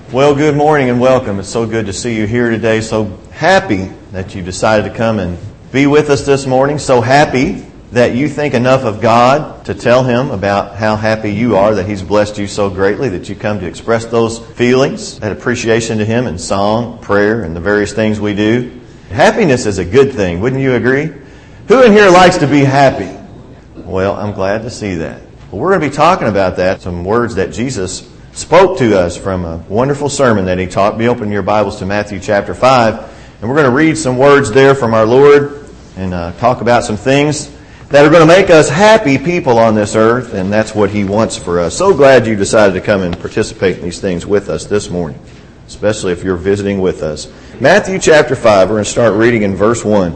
Well, good morning and welcome. It's so good to see you here today. So happy that you decided to come and be with us this morning. So happy that you think enough of God to tell Him about how happy you are that He's blessed you so greatly that you come to express those feelings, that appreciation to Him in song, prayer, and the various things we do. Happiness is a good thing, wouldn't you agree? Who in here likes to be happy? Well, I'm glad to see that. Well, we're going to be talking about that, some words that Jesus spoke to us from a wonderful sermon that He taught. Be open your Bibles to Matthew chapter 5. And we're going to read some words there from our Lord and talk about some things that are going to make us happy people on this earth. And that's what He wants for us. So glad you decided to come and participate in these things with us this morning, especially if you're visiting with us. Matthew chapter 5, we're going to start reading in verse 1.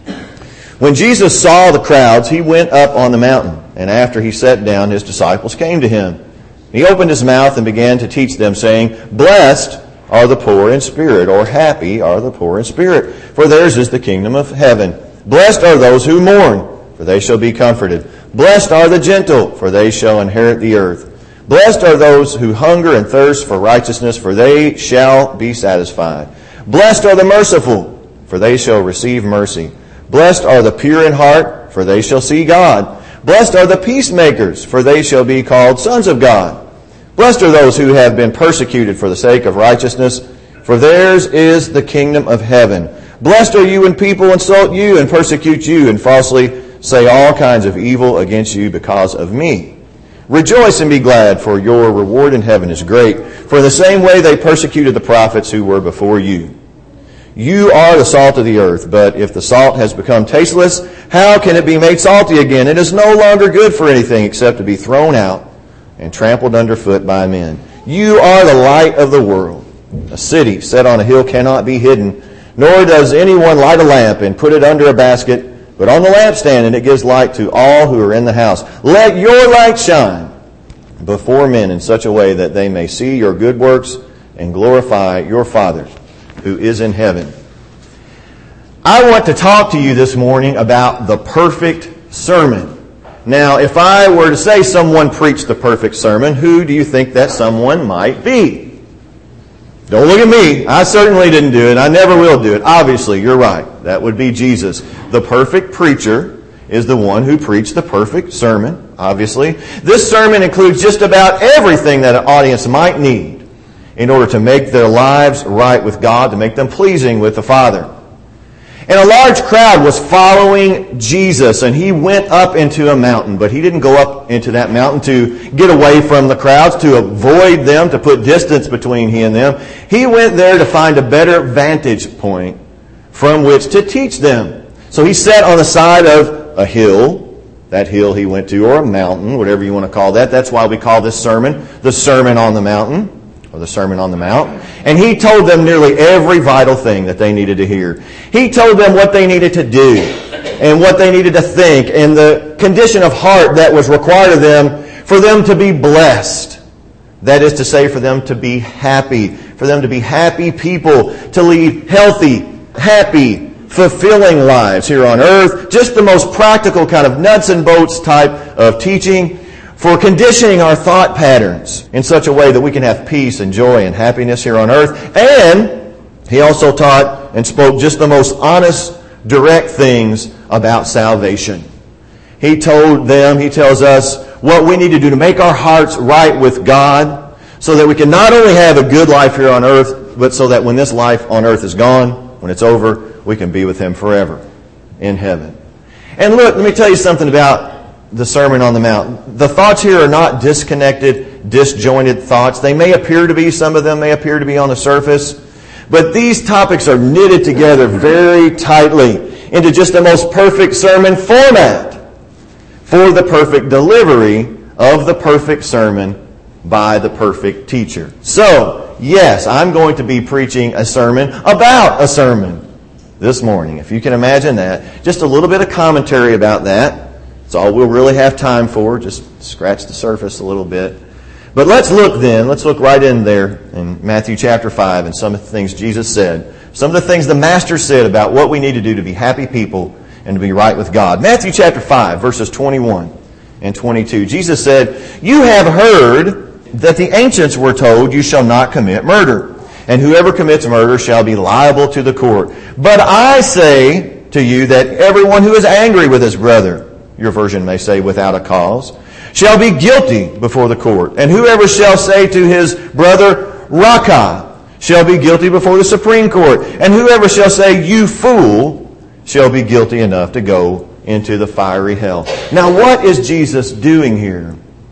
When Jesus saw the crowds, He went up on the mountain. And after He sat down, His disciples came to Him. He opened His mouth and began to teach them, saying, "Blessed are the poor in spirit," or "Happy are the poor in spirit, for theirs is the kingdom of heaven. Blessed are those who mourn, for they shall be comforted. Blessed are the gentle, for they shall inherit the earth. Blessed are those who hunger and thirst for righteousness, for they shall be satisfied. Blessed are the merciful, for they shall receive mercy. Blessed are the pure in heart, for they shall see God. Blessed are the peacemakers, for they shall be called sons of God. Blessed are those who have been persecuted for the sake of righteousness, for theirs is the kingdom of heaven. Blessed are you when people insult you and persecute you and falsely say all kinds of evil against you because of me. Rejoice and be glad, for your reward in heaven is great. For in the same way they persecuted the prophets who were before you. You are the salt of the earth, but if the salt has become tasteless, how can it be made salty again? It is no longer good for anything except to be thrown out and trampled underfoot by men. You are the light of the world. A city set on a hill cannot be hidden, nor does anyone light a lamp and put it under a basket, but on the lampstand, and it gives light to all who are in the house. Let your light shine before men in such a way that they may see your good works and glorify your Father who is in heaven. I want to talk to you this morning about the perfect sermon. Now, if I were to say someone preached the perfect sermon, who do you think that someone might be? Don't look at me. I certainly didn't do it. I never will do it. Obviously, you're right. That would be Jesus. The perfect preacher is the one who preached the perfect sermon, obviously. This sermon includes just about everything that an audience might need in order to make their lives right with God, to make them pleasing with the Father. And a large crowd was following Jesus, and He went up into a mountain. But He didn't go up into that mountain to get away from the crowds, to avoid them, to put distance between He and them. He went there to find a better vantage point from which to teach them. So He sat on the side of a hill, that hill He went to, or a mountain, whatever you want to call that. That's why we call this sermon the Sermon on the Mountain, or the Sermon on the Mount. And He told them nearly every vital thing that they needed to hear. He told them what they needed to do and what they needed to think and the condition of heart that was required of them for them to be blessed. That is to say, for them to be happy, for them to be happy people, to lead healthy, happy, fulfilling lives here on earth. Just the most practical kind of nuts and bolts type of teaching for conditioning our thought patterns in such a way that we can have peace and joy and happiness here on earth. And He also taught and spoke just the most honest, direct things about salvation. He told them, He tells us what we need to do to make our hearts right with God so that we can not only have a good life here on earth, but so that when this life on earth is gone, when it's over, we can be with Him forever in heaven. And look, let me tell you something about the Sermon on the Mount. The thoughts here are not disconnected, disjointed thoughts. They may appear to be, some of them may appear to be on the surface, but these topics are knitted together very tightly into just the most perfect sermon format for the perfect delivery of the perfect sermon by the perfect teacher. So, yes, I'm going to be preaching a sermon about a sermon this morning. If you can imagine that. Just a little bit of commentary about that. That's all we'll really have time for. Just scratch the surface a little bit. But let's look right in there in Matthew chapter 5 and some of the things Jesus said. Some of the things the Master said about what we need to do to be happy people and to be right with God. Matthew chapter 5, verses 21 and 22. Jesus said, "You have heard that the ancients were told, you shall not commit murder. And whoever commits murder shall be liable to the court. But I say to you that everyone who is angry with his brother, your version may say without a cause, shall be guilty before the court. And whoever shall say to his brother, Raca, shall be guilty before the Supreme Court. And whoever shall say, you fool, shall be guilty enough to go into the fiery hell. Now what is Jesus doing here?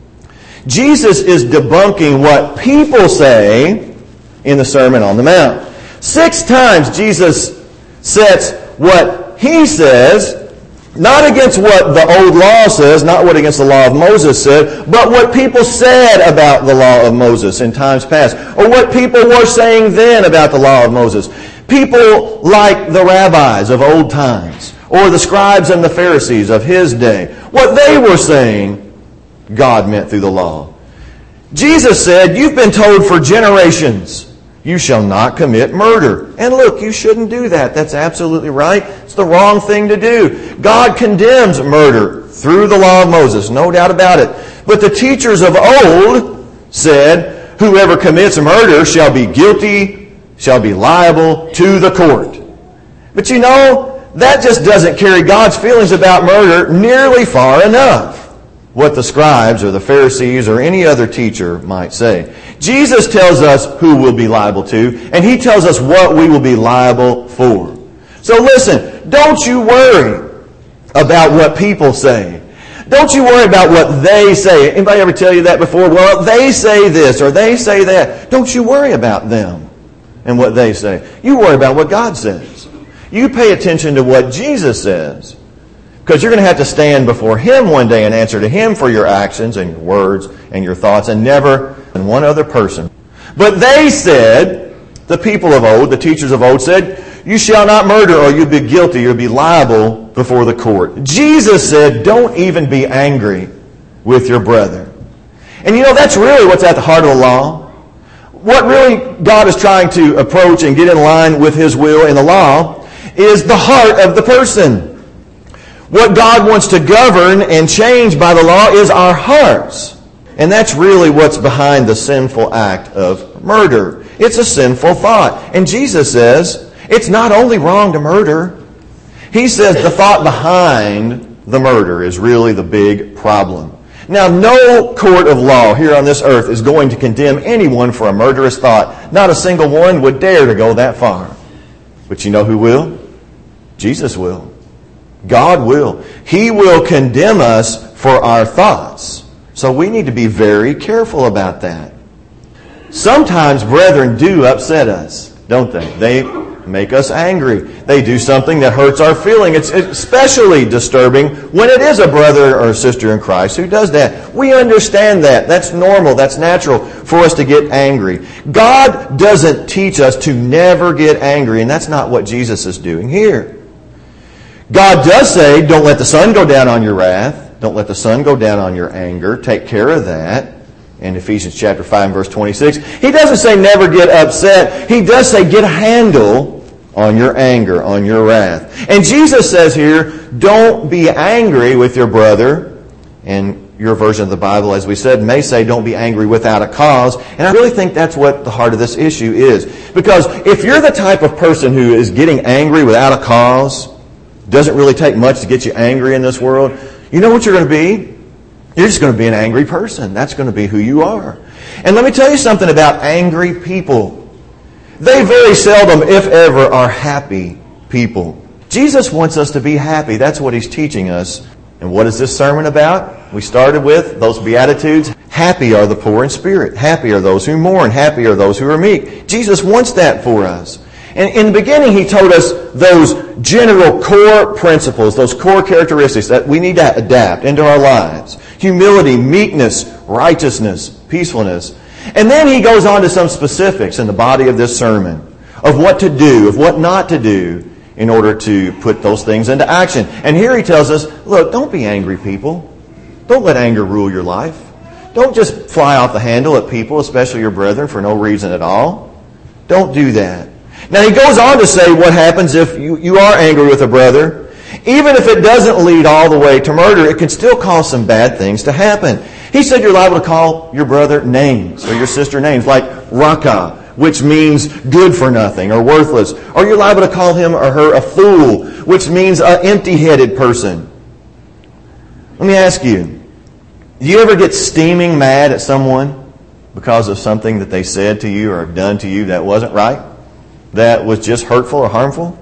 Jesus is debunking what people say in the Sermon on the Mount. 6 times Jesus sets what he says, not against what the old law says, not what against the law of Moses said, but what people said about the law of Moses in times past, or what people were saying then about the law of Moses. People like the rabbis of old times, or the scribes and the Pharisees of his day, what they were saying God meant through the law. Jesus said, you've been told for generations, you shall not commit murder. And look, you shouldn't do that. That's absolutely right. It's the wrong thing to do. God condemns murder through the law of Moses, no doubt about it. But the teachers of old said, whoever commits murder shall be guilty, shall be liable to the court. But you know, that just doesn't carry God's feelings about murder nearly far enough. What the scribes or the Pharisees or any other teacher might say. Jesus tells us who we'll be liable to, and he tells us what we will be liable for. So listen, don't you worry about what people say. Don't you worry about what they say. Anybody ever tell you that before? Well, they say this or they say that. Don't you worry about them and what they say. You worry about what God says. You pay attention to what Jesus says. Because you're going to have to stand before him one day and answer to him for your actions and your words and your thoughts, and never in one other person. But they said, the people of old, the teachers of old said, you shall not murder or you'll be guilty, you'll be liable before the court. Jesus said, don't even be angry with your brother. And you know, that's really what's at the heart of the law. What really God is trying to approach and get in line with his will in the law is the heart of the person. What God wants to govern and change by the law is our hearts. And that's really what's behind the sinful act of murder. It's a sinful thought. And Jesus says, it's not only wrong to murder. He says the thought behind the murder is really the big problem. Now, no court of law here on this earth is going to condemn anyone for a murderous thought. Not a single one would dare to go that far. But you know who will? Jesus will. God will. He will condemn us for our thoughts. So we need to be very careful about that. Sometimes brethren do upset us, don't they? They make us angry. They do something that hurts our feeling. It's especially disturbing when it is a brother or sister in Christ who does that. We understand that. That's normal. That's natural for us to get angry. God doesn't teach us to never get angry, and that's not what Jesus is doing here. God does say, don't let the sun go down on your wrath. Don't let the sun go down on your anger. Take care of that. In Ephesians chapter 5 and verse 26. He doesn't say never get upset. He does say get a handle on your anger, on your wrath. And Jesus says here, don't be angry with your brother. And your version of the Bible, as we said, may say don't be angry without a cause. And I really think that's what the heart of this issue is. Because if you're the type of person who is getting angry without a cause, doesn't really take much to get you angry in this world, you know what you're going to be? You're just going to be an angry person. That's going to be who you are. And let me tell you something about angry people. They very seldom, if ever, are happy people. Jesus wants us to be happy. That's what he's teaching us. And what is this sermon about? We started with those Beatitudes. Happy are the poor in spirit. Happy are those who mourn. Happy are those who are meek. Jesus wants that for us. And in the beginning, he told us those general core principles, those core characteristics that we need to adapt into our lives. Humility, meekness, righteousness, peacefulness. And then he goes on to some specifics in the body of this sermon of what to do, of what not to do in order to put those things into action. And here he tells us, look, don't be angry people. Don't let anger rule your life. Don't just fly off the handle at people, especially your brethren, for no reason at all. Don't do that. Now he goes on to say what happens if you are angry with a brother. Even if it doesn't lead all the way to murder, it can still cause some bad things to happen. He said you're liable to call your brother names or your sister names, like Raka, which means good for nothing or worthless. Or you're liable to call him or her a fool, which means an empty-headed person. Let me ask you, do you ever get steaming mad at someone because of something that they said to you or done to you that wasn't right? That was just hurtful or harmful?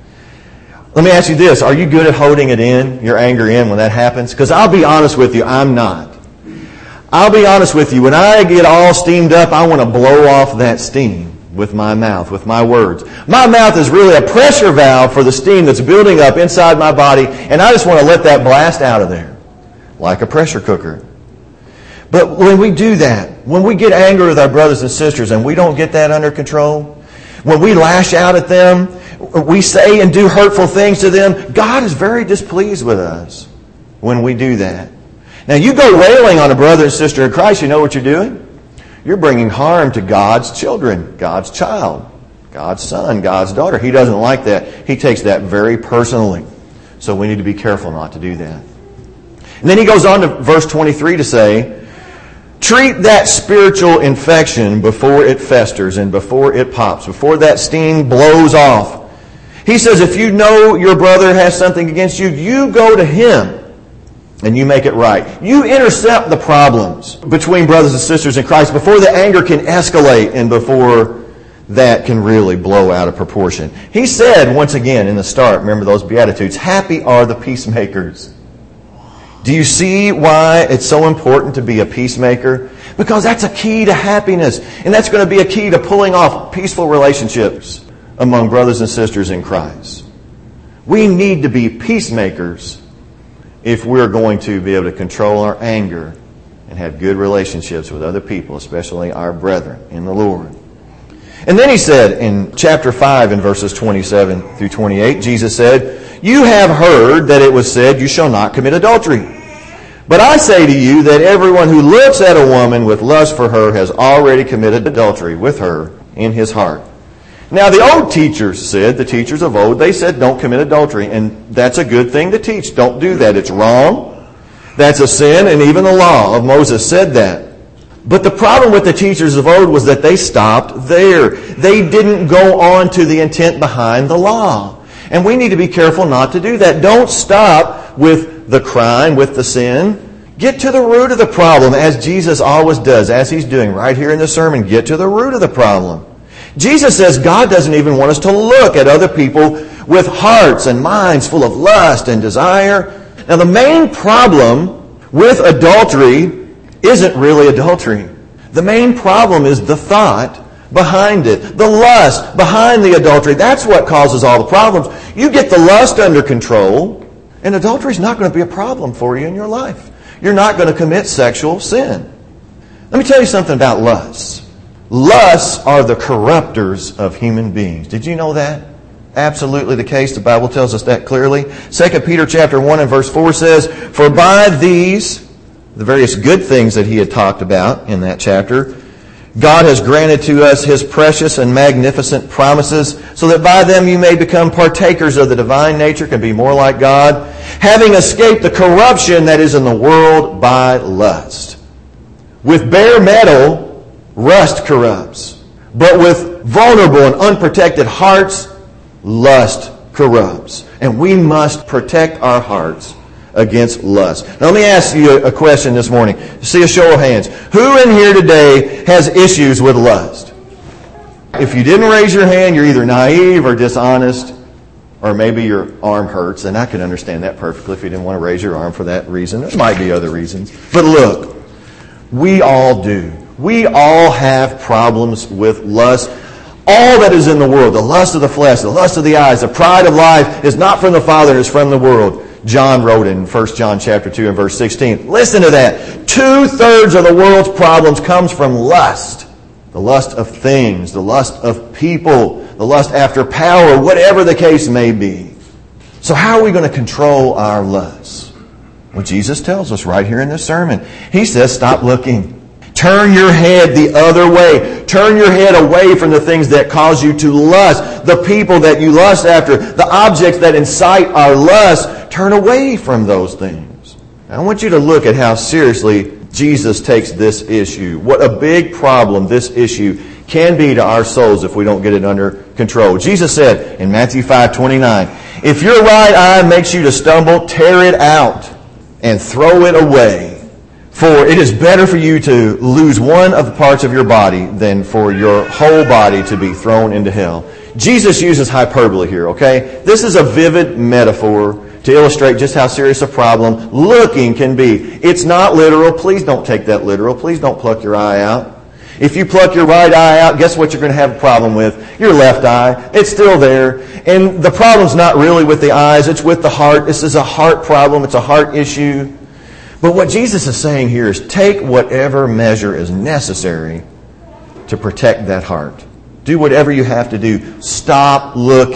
Let me ask you this. Are you good at holding it in, your anger in, when that happens? Because I'll be honest with you, I'm not. I'll be honest with you. When I get all steamed up, I want to blow off that steam with my mouth, with my words. My mouth is really a pressure valve for the steam that's building up inside my body, and I just want to let that blast out of there, like a pressure cooker. But when we do that, when we get angry with our brothers and sisters and we don't get that under control, when we lash out at them, we say and do hurtful things to them, God is very displeased with us when we do that. Now, you go railing on a brother and sister in Christ, you know what you're doing? You're bringing harm to God's children, God's child, God's son, God's daughter. He doesn't like that. He takes that very personally. So we need to be careful not to do that. And then he goes on to verse 23 to say, treat that spiritual infection before it festers and before it pops, before that steam blows off. He says, if you know your brother has something against you, you go to him and you make it right. You intercept the problems between brothers and sisters in Christ before the anger can escalate and before that can really blow out of proportion. He said, once again, in the start, remember those Beatitudes, happy are the peacemakers. Do you see why it's so important to be a peacemaker? Because that's a key to happiness. And that's going to be a key to pulling off peaceful relationships among brothers and sisters in Christ. We need to be peacemakers if we're going to be able to control our anger and have good relationships with other people, especially our brethren in the Lord. And then he said in chapter 5 in verses 27 through 28, Jesus said, you have heard that it was said, you shall not commit adultery. But I say to you that everyone who looks at a woman with lust for her has already committed adultery with her in his heart. Now the old teachers said, the teachers of old, they said don't commit adultery. And that's a good thing to teach. Don't do that. It's wrong. That's a sin, and even the law of Moses said that. But the problem with the teachers of old was that they stopped there. They didn't go on to the intent behind the law. And we need to be careful not to do that. Don't stop with the crime, with the sin. Get to the root of the problem, as Jesus always does, as he's doing right here in the sermon. Get to the root of the problem. Jesus says God doesn't even want us to look at other people with hearts and minds full of lust and desire. Now, the main problem with adultery isn't really adultery. The main problem is the thought behind it, the lust behind the adultery. That's what causes all the problems. You get the lust under control, and adultery is not going to be a problem for you in your life. You're not going to commit sexual sin. Let me tell you something about lust. Lusts are the corruptors of human beings. Did you know that? Absolutely the case. The Bible tells us that clearly. 2 Peter chapter 1 and verse 4 says, for by these, the various good things that he had talked about in that chapter, God has granted to us his precious and magnificent promises, so that by them you may become partakers of the divine nature, can be more like God, having escaped the corruption that is in the world by lust. With bare metal, rust corrupts, but with vulnerable and unprotected hearts, lust corrupts. And we must protect our hearts against lust. Now let me ask you a question this morning. See a show of hands. Who in here today has issues with lust? If you didn't raise your hand, you're either naive or dishonest, or maybe your arm hurts, and I can understand that perfectly if you didn't want to raise your arm for that reason. There might be other reasons. But look, we all do. We all have problems with lust. All that is in the world, the lust of the flesh, the lust of the eyes, the pride of life, is not from the Father, it is from the world. John wrote in 1 John chapter 2 and verse 16. Listen to that. 2/3 of the world's problems comes from lust. The lust of things, the lust of people, the lust after power, whatever the case may be. So how are we going to control our lust? Well, Jesus tells us right here in this sermon. He says, stop looking. Turn your head the other way. Turn your head away from the things that cause you to lust, the people that you lust after, the objects that incite our lust. Turn away from those things. I want you to look at how seriously Jesus takes this issue. What a big problem this issue can be to our souls if we don't get it under control. Jesus said in Matthew 5:29, if your right eye makes you to stumble, tear it out and throw it away. For it is better for you to lose one of the parts of your body than for your whole body to be thrown into hell. Jesus uses hyperbole here, okay? This is a vivid metaphor to illustrate just how serious a problem looking can be. It's not literal. Please don't take that literal. Please don't pluck your eye out. If you pluck your right eye out, guess what you're going to have a problem with? Your left eye. It's still there. And the problem's not really with the eyes. It's with the heart. This is a heart problem. It's a heart issue. But what Jesus is saying here is take whatever measure is necessary to protect that heart. Do whatever you have to do. Stop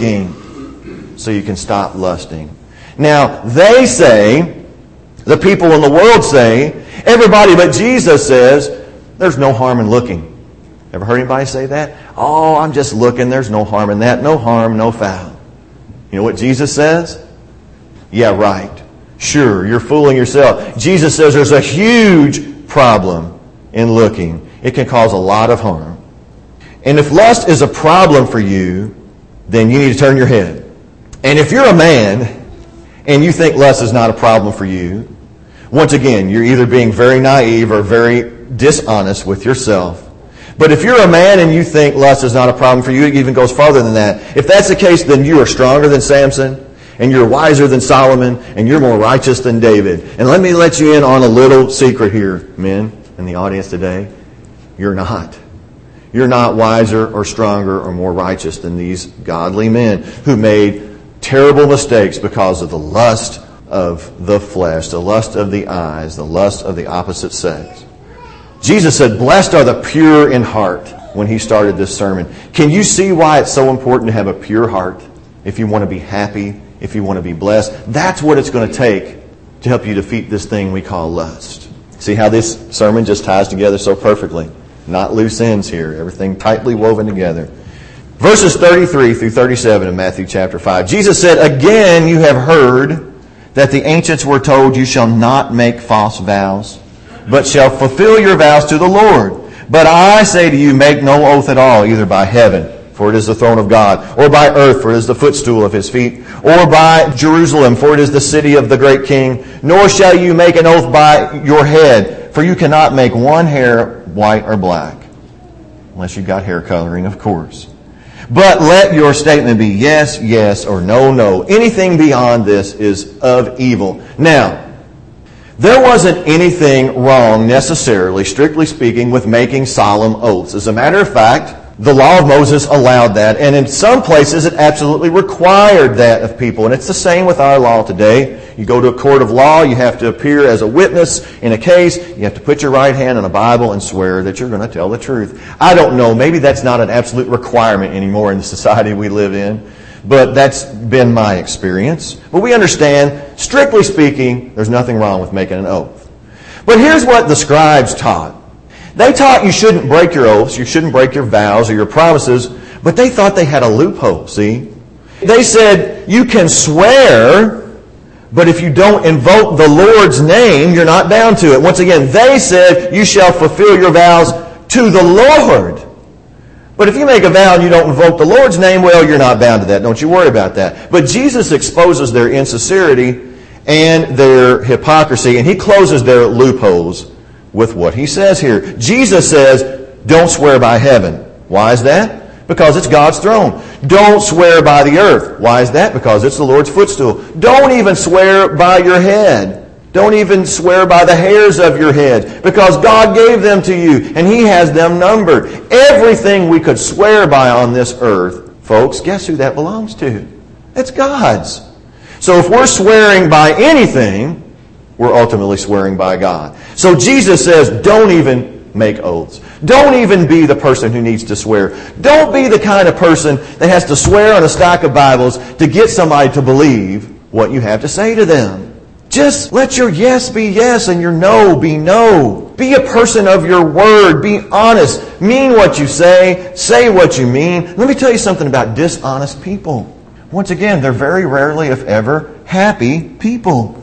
looking so you can stop lusting. Now, they say, the people in the world say, everybody but Jesus says, there's no harm in looking. Ever heard anybody say that? Oh, I'm just looking. There's no harm in that. No harm, no foul. You know what Jesus says? Yeah, right. Sure, you're fooling yourself. Jesus says there's a huge problem in looking. It can cause a lot of harm. And if lust is a problem for you, then you need to turn your head. And if you're a man and you think lust is not a problem for you, once again, you're either being very naive or very dishonest with yourself. But if you're a man and you think lust is not a problem for you, it even goes farther than that. If that's the case, then you are stronger than Samson, and you're wiser than Solomon, and you're more righteous than David. And let me let you in on a little secret here, men in the audience today. You're not. You're not wiser or stronger or more righteous than these godly men who made terrible mistakes because of the lust of the flesh, the lust of the eyes, the lust of the opposite sex. Jesus said, blessed are the pure in heart when he started this sermon. Can you see why it's so important to have a pure heart if you want to be happy, if you want to be blessed? That's what it's going to take to help you defeat this thing we call lust. See how this sermon just ties together so perfectly? Not loose ends here. Everything tightly woven together. Verses 33 through 37 of Matthew chapter 5. Jesus said, again you have heard that the ancients were told, you shall not make false vows, but shall fulfill your vows to the Lord. But I say to you, make no oath at all, either by heaven, for it is the throne of God, or by earth, for it is the footstool of his feet, or by Jerusalem, for it is the city of the great king. Nor shall you make an oath by your head, for you cannot make one hair white or black, unless you've got hair coloring, of course. But let your statement be yes, yes, or no, no. Anything beyond this is of evil. Now, there wasn't anything wrong necessarily, strictly speaking, with making solemn oaths. As a matter of fact, the law of Moses allowed that, and in some places it absolutely required that of people. And it's the same with our law today. You go to a court of law, you have to appear as a witness in a case, you have to put your right hand on a Bible and swear that you're going to tell the truth. I don't know, maybe that's not an absolute requirement anymore in the society we live in, but that's been my experience. But we understand, strictly speaking, there's nothing wrong with making an oath. But here's what the scribes taught. They taught you shouldn't break your oaths, you shouldn't break your vows or your promises, but they thought they had a loophole, see? They said, you can swear, but if you don't invoke the Lord's name, you're not bound to it. Once again, they said, you shall fulfill your vows to the Lord. But if you make a vow and you don't invoke the Lord's name, well, you're not bound to that. Don't you worry about that. But Jesus exposes their insincerity and their hypocrisy, and he closes their loopholes with what he says here. Jesus says, don't swear by heaven. Why is that? Because it's God's throne. Don't swear by the earth. Why is that? Because it's the Lord's footstool. Don't even swear by your head. Don't even swear by the hairs of your head, because God gave them to you and he has them numbered. Everything we could swear by on this earth, folks, guess who that belongs to? It's God's. So if we're swearing by anything, we're ultimately swearing by God. So Jesus says, don't even make oaths. Don't even be the person who needs to swear. Don't be the kind of person that has to swear on a stack of Bibles to get somebody to believe what you have to say to them. Just let your yes be yes and your no be no. Be a person of your word. Be honest. Mean what you say. Say what you mean. Let me tell you something about dishonest people. Once again, they're very rarely, if ever, happy people.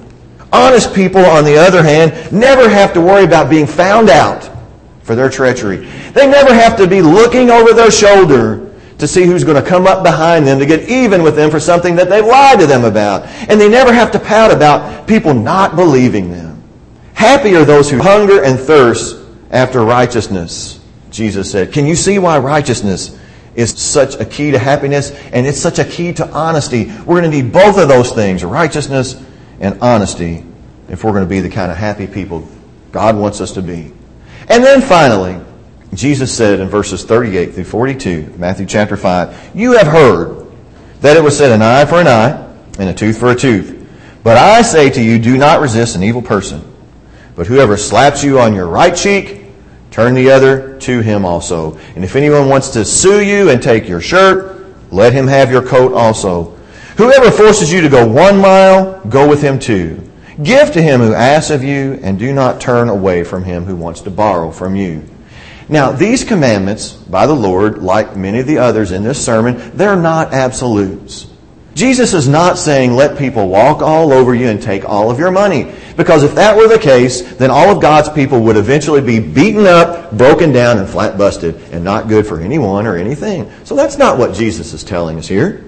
Honest people, on the other hand, never have to worry about being found out for their treachery. They never have to be looking over their shoulder to see who's going to come up behind them to get even with them for something that they've lied to them about. And they never have to pout about people not believing them. Happy are those who hunger and thirst after righteousness, Jesus said. Can you see why righteousness is such a key to happiness? And it's such a key to honesty. We're going to need both of those things, righteousness and honesty, if we're going to be the kind of happy people God wants us to be. And then finally, Jesus said in verses 38 through 42, Matthew chapter 5, you have heard that it was said, an eye for an eye and a tooth for a tooth. But I say to you, do not resist an evil person. But whoever slaps you on your right cheek, turn the other to him also. And if anyone wants to sue you and take your shirt, let him have your coat also. Whoever forces you to go 1 mile, go with him 2. Give to him who asks of you, and do not turn away from him who wants to borrow from you. Now, these commandments by the Lord, like many of the others in this sermon, they're not absolutes. Jesus is not saying let people walk all over you and take all of your money. Because if that were the case, then all of God's people would eventually be beaten up, broken down, and flat busted, and not good for anyone or anything. So that's not what Jesus is telling us here.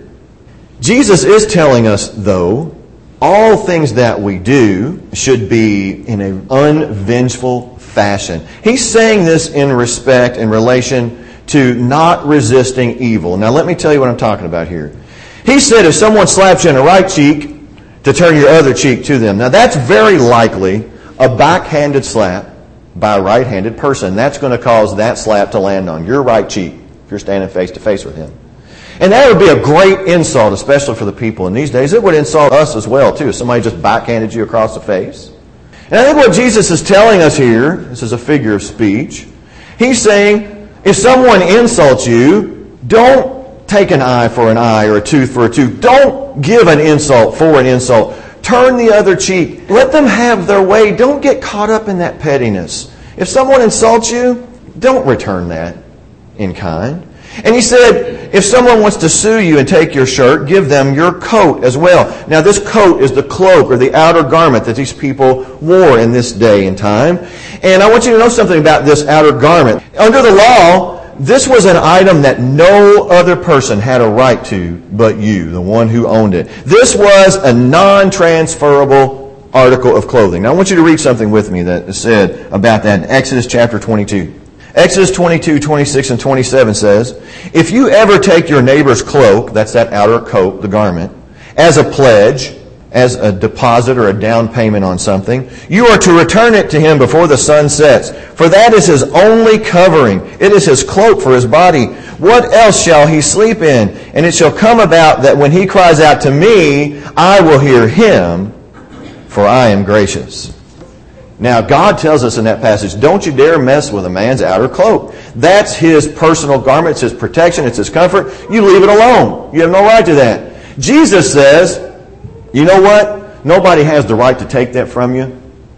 Jesus is telling us, though, all things that we do should be in an unvengeful fashion. He's saying this in respect, in relation to not resisting evil. Now let me tell you what I'm talking about here. He said if someone slaps you in the right cheek, to turn your other cheek to them. Now that's very likely a backhanded slap by a right-handed person. That's going to cause that slap to land on your right cheek if you're standing face to face with him. And that would be a great insult, especially for the people in these days. It would insult us as well, too, if somebody just backhanded you across the face. And I think what Jesus is telling us here, this is a figure of speech, he's saying, if someone insults you, don't take an eye for an eye or a tooth for a tooth. Don't give an insult for an insult. Turn the other cheek. Let them have their way. Don't get caught up in that pettiness. If someone insults you, don't return that in kind. And he said, if someone wants to sue you and take your shirt, give them your coat as well. Now this coat is the cloak or the outer garment that these people wore in this day and time. And I want you to know something about this outer garment. Under the law, this was an item that no other person had a right to but you, the one who owned it. This was a non-transferable article of clothing. Now I want you to read something with me that is said about that in Exodus chapter 22. Exodus 22, 26 and 27 says, if you ever take your neighbor's cloak, that's that outer coat, the garment, as a pledge, as a deposit or a down payment on something, you are to return it to him before the sun sets. For that is his only covering. It is his cloak for his body. What else shall he sleep in? And it shall come about that when he cries out to me, I will hear him, for I am gracious. Now, God tells us in that passage, don't you dare mess with a man's outer cloak. That's his personal garment. It's his protection. It's his comfort. You leave it alone. You have no right to that. Jesus says, you know what? Nobody has the right to take that from you,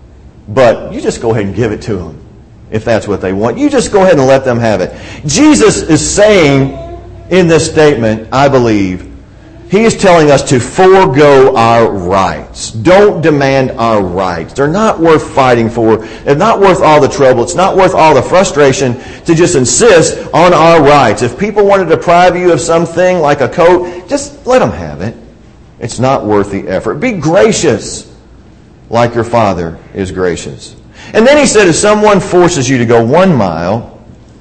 but you just go ahead and give it to them if that's what they want. You just go ahead and let them have it. Jesus is saying in this statement, I believe, he is telling us to forego our rights. Don't demand our rights. They're not worth fighting for. They're not worth all the trouble. It's not worth all the frustration to just insist on our rights. If people want to deprive you of something like a coat, just let them have it. It's not worth the effort. Be gracious like your Father is gracious. And then he said, if someone forces you to go 1 mile,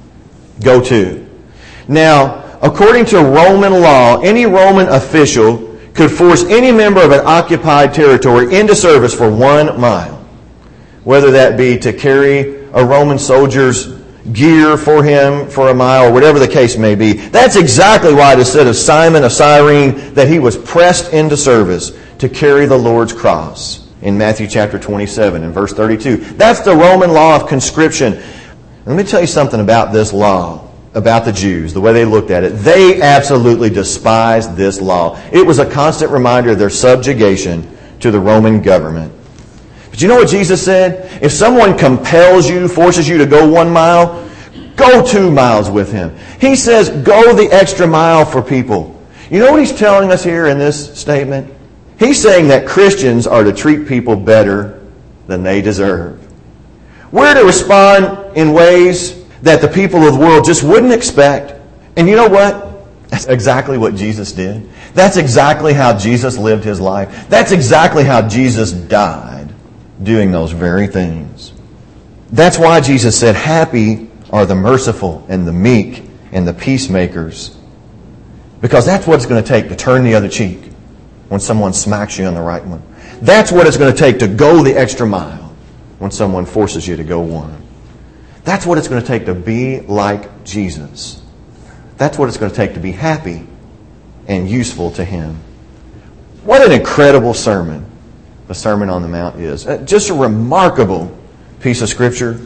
go 2. Now, according to Roman law, any Roman official could force any member of an occupied territory into service for 1 mile, whether that be to carry a Roman soldier's gear for him for 1 mile, or whatever the case may be. That's exactly why it is said of Simon of Cyrene that he was pressed into service to carry the Lord's cross in Matthew chapter 27 and verse 32. That's the Roman law of conscription. Let me tell you something about this law, about the Jews, the way they looked at it. They absolutely despised this law. It was a constant reminder of their subjugation to the Roman government. But you know what Jesus said? If someone compels you, forces you to go 1 mile, go 2 miles with him. He says, go the extra mile for people. You know what he's telling us here in this statement? He's saying that Christians are to treat people better than they deserve. We're to respond in ways that the people of the world just wouldn't expect. And you know what? That's exactly what Jesus did. That's exactly how Jesus lived his life. That's exactly how Jesus died, doing those very things. That's why Jesus said, happy are the merciful and the meek and the peacemakers. Because that's what it's going to take to turn the other cheek when someone smacks you on the right one. That's what it's going to take to go the extra mile when someone forces you to go one. That's what it's going to take to be like Jesus. That's what it's going to take to be happy and useful to Him. What an incredible sermon the Sermon on the Mount is. Just a remarkable piece of Scripture.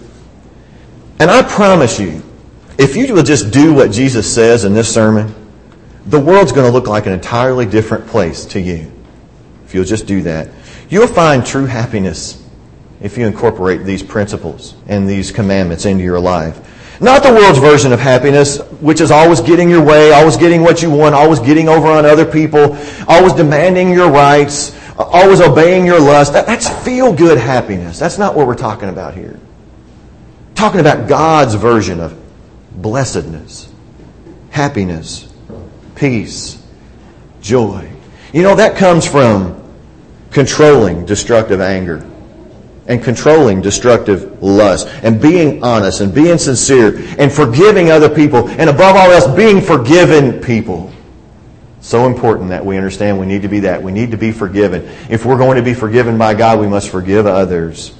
And I promise you, if you will just do what Jesus says in this sermon, the world's going to look like an entirely different place to you. If you'll just do that. You'll find true happiness if you incorporate these principles and these commandments into your life. Not the world's version of happiness, which is always getting your way, always getting what you want, always getting over on other people, always demanding your rights, always obeying your lust. That's feel-good happiness. That's not what we're talking about here. Talking about God's version of blessedness, happiness, peace, joy. You know, that comes from controlling destructive anger and controlling destructive lust and being honest and being sincere and forgiving other people and above all else being forgiven people. So important that we understand we need to be that. We need to be forgiven. If we're going to be forgiven by God, we must forgive others.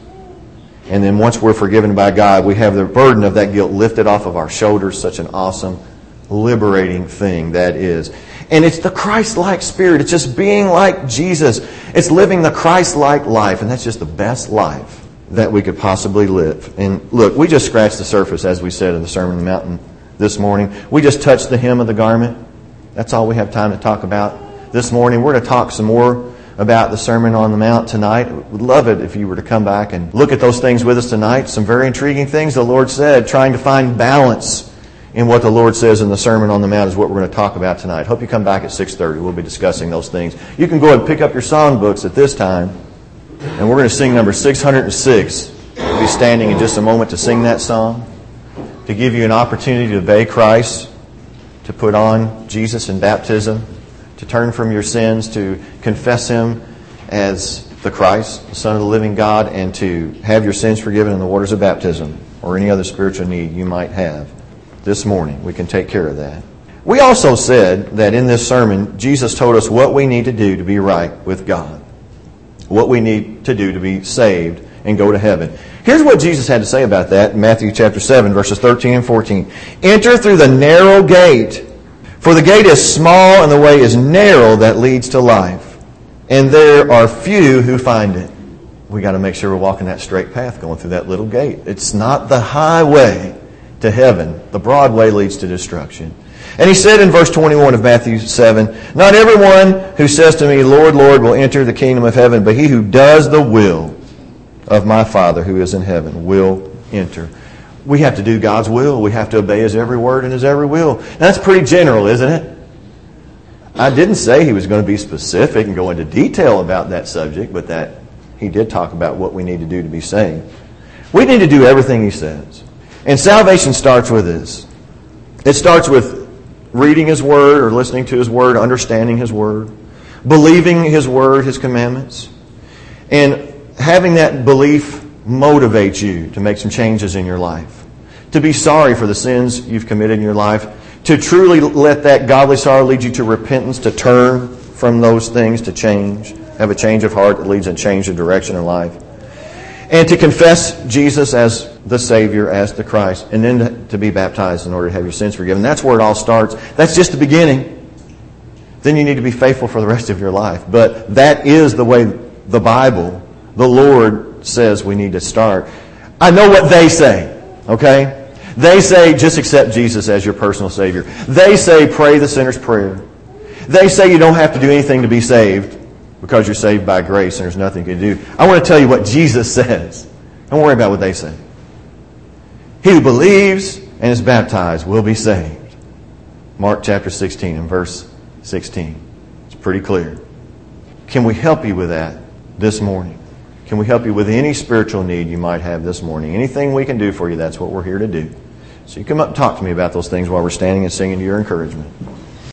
And then once we're forgiven by God, we have the burden of that guilt lifted off of our shoulders. Such an awesome, liberating thing that is. And it's the Christ-like spirit. It's just being like Jesus. It's living the Christ-like life. And that's just the best life that we could possibly live. And look, we just scratched the surface, as we said in the Sermon on the Mount this morning. We just touched the hem of the garment. That's all we have time to talk about this morning. We're going to talk some more about the Sermon on the Mount tonight. We'd love it if you were to come back and look at those things with us tonight. Some very intriguing things the Lord said, trying to find balance in what the Lord says in the Sermon on the Mount is what we're going to talk about tonight. Hope you come back at 6:30. We'll be discussing those things. You can go ahead and pick up your songbooks at this time, and we're going to sing number 606. We'll be standing in just a moment to sing that song, to give you an opportunity to obey Christ, to put on Jesus in baptism, to turn from your sins, to confess Him as the Christ, the Son of the living God, and to have your sins forgiven in the waters of baptism or any other spiritual need you might have. This morning, we can take care of that. We also said that in this sermon, Jesus told us what we need to do to be right with God. What we need to do to be saved and go to heaven. Here's what Jesus had to say about that in Matthew chapter 7, verses 13 and 14. Enter through the narrow gate, for the gate is small and the way is narrow that leads to life. And there are few who find it. We got to make sure we're walking that straight path going through that little gate. It's not the highway to heaven. The broad way leads to destruction. And He said in verse 21 of Matthew 7, not everyone who says to me, Lord, Lord, will enter the kingdom of heaven, but he who does the will of my Father who is in heaven will enter. We have to do God's will. We have to obey His every word and His every will. That's pretty general, isn't it? I didn't say He was going to be specific and go into detail about that subject, but that He did talk about what we need to do to be saved. We need to do everything He says. And salvation starts with this. It starts with reading His Word or listening to His Word, understanding His Word, believing His Word, His commandments, and having that belief motivate you to make some changes in your life, to be sorry for the sins you've committed in your life, to truly let that godly sorrow lead you to repentance, to turn from those things, to change, have a change of heart that leads to a change of direction in life. And to confess Jesus as the Savior, as the Christ, and then to be baptized in order to have your sins forgiven. That's where it all starts. That's just the beginning. Then you need to be faithful for the rest of your life. But that is the way the Bible, the Lord says we need to start. I know what they say, okay? They say just accept Jesus as your personal Savior. They say pray the sinner's prayer. They say you don't have to do anything to be saved, because you're saved by grace and there's nothing you can do. I want to tell you what Jesus says. Don't worry about what they say. He who believes and is baptized will be saved. Mark chapter 16 and verse 16. It's pretty clear. Can we help you with that this morning? Can we help you with any spiritual need you might have this morning? Anything we can do for you, that's what we're here to do. So you come up and talk to me about those things while we're standing and singing to your encouragement.